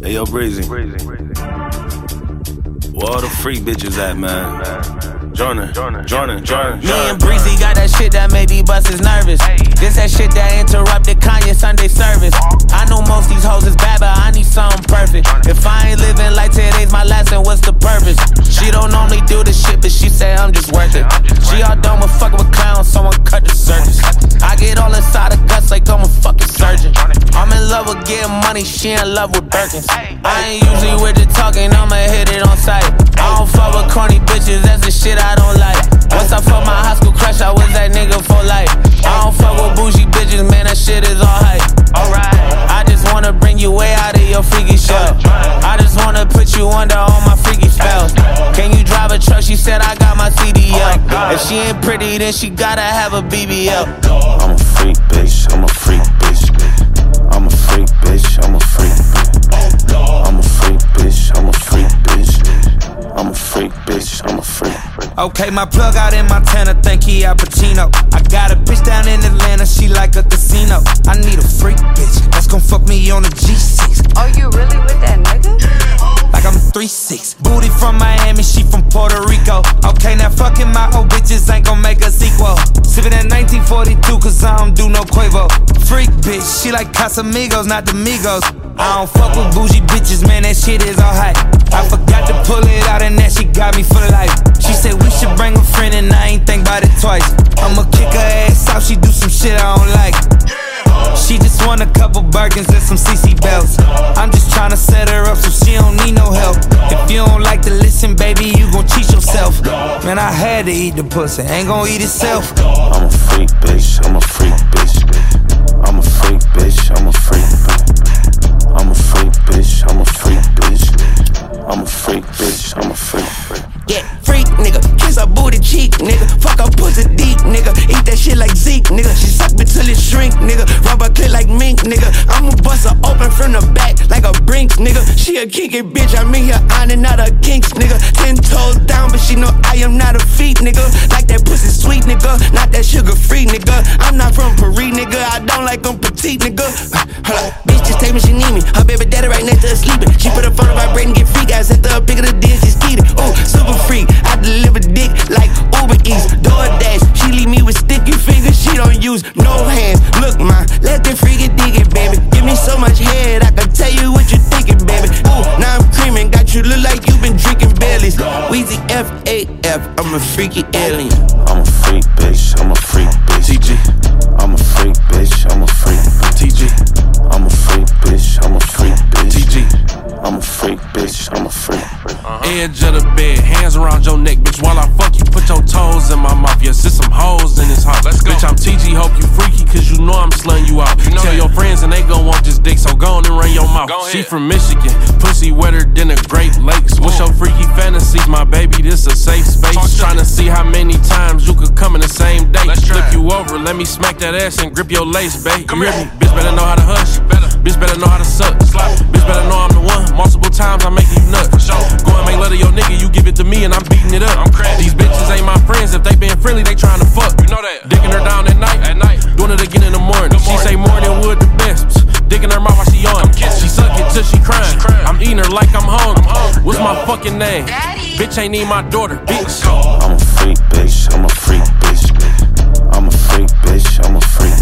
Hey, yo, Breezy. Where all the freak bitches at, man? Join her. Me and Breezy got that shit that made these buses nervous. This that shit that interrupted Kanye Sunday service. I know most these hoes is bad, but I need something perfect. If I ain't living like today's my last, then what's the purpose? She don't normally do this shit, but she say I'm just worth it. She all done with fucking with clowns, someone cut the surface. I get all inside the guts like I'm a fucking surgeon. I'm in love with getting money, she in love with Birkins. I ain't usually with the talking, I'ma hit it on sight. I don't fuck with corny bitches, that's the shit I don't like. Once I fuck my high school crush, I was that nigga for life. I don't fuck with bougie bitches, man, that shit is all hype. Alright, I just wanna bring you way out of your freaky shell. I just wanna put you under all my freaky spells. Can you drive a truck? She said I got my CDL. If she ain't pretty, then she gotta have a BBL. I'm a freak bitch, I'm a freak bitch. I'm a freak bitch, I'm a freak bitch. I'm a freak bitch, I'm a freak bitch. I'm a freak bitch, I'm a freak. Okay, my plug out in Montana, think he Al Pacino. I got a bitch down in Atlanta, she like a casino. I need a freak bitch, that's gon' fuck me on a G6. Oh, you really with that nigga? Like I'm 3'6". Booty from Miami, she from Puerto Rico. Okay, now fucking my old bitches ain't gon' make a sequel. Sippin' that 1942, cause I don't do no Quavo. Freak bitch, she like Casamigos, not the Migos. I don't fuck with bougie bitches, man, that shit is all hype. I forgot to pull it out and that she got me for life. She said we should bring a friend and I ain't think about it twice. I'ma kick her ass out, she do some shit I don't like. She just want a couple Birkins and some CC belts. I'm just tryna set her up so she don't need no help. If you don't like to listen, baby, you gon' cheat yourself. Man, I had to eat the pussy, ain't gon' eat itself. I'm a freak bitch, I'm a freak bitch. I'm a freak bitch, I'm a freak bitch. I'm a freak bitch, I'm a freak bitch. I'm a freak bitch, I'm a freak bitch. Yeah, freak nigga, kiss her booty cheek nigga. Fuck her pussy deep nigga, eat that shit like Zeke nigga. She suck me till it shrink nigga, rub her clit like mink nigga. I'ma bust her open from the back like a Brinks nigga. She a kinky bitch, I'm in here ironing out her kinks nigga. 10 toes down, but she know I am not a feet nigga. Like that pussy sweet nigga, not that sugar free nigga. I'm not from Paris nigga, I don't like them petite nigga. Hold up, bitch just tell me she need me. Her baby daddy right next to her sleeping. She put her phone on vibrating, get free guys at the pick of the dish, she's skeeted. Ooh, super free, I deliver dick like Uber Eats, DoorDash. She leave me with sticky fingers, she don't use no hands. Look ma, let the freaky dig it, baby. Give me so much head, I can tell you what you're thinking, baby. Ooh, now I'm creaming, got you look like you been drinking Baileys. Weezy F-A-F, I'm a freaky alien. I'm a freak bitch, I'm a freak bitch. TG. I'm a freak bitch, I'm a freak bitch. TG. I'm a freak bitch, I'm a freak bitch. TG. I'm a freak bitch, I'm a freak. Edge of the bed, hands around your neck, bitch. While I fuck you, put your toes in my mouth. Yes, there's some hoes in this house. Let's go. Bitch, I'm TG, hope you freaky, cause you know I'm slutting you out. You know Tell your friends and they gon' want this dick, so go on and run your mouth. She from Michigan, pussy wetter than the Great Lakes. What's your freaky fantasies, my baby? This a safe space. Tryna see how many times you could come in the same day. Flip you over, let me smack that ass and grip your lace, babe. You hear me? Bitch better know how to hush. Bitch better know how to suck. Bitch better know I'm the one. Multiple times I'm making you nut. Go and make love to your nigga, you give it to me and I'm beating it up. These bitches ain't my friends, if they been friendly, they tryna fuck. You know that. Dicking her down at night, doing it again in the morning. She say morning wood the best. Dicking her mouth while she on. She suck it till she crying. I'm eating her like I'm hungry. What's my fucking name? Daddy. Bitch ain't need my daughter, bitch. I'm a freak bitch, I'm a freak bitch. I'm a freak bitch, I'm a freak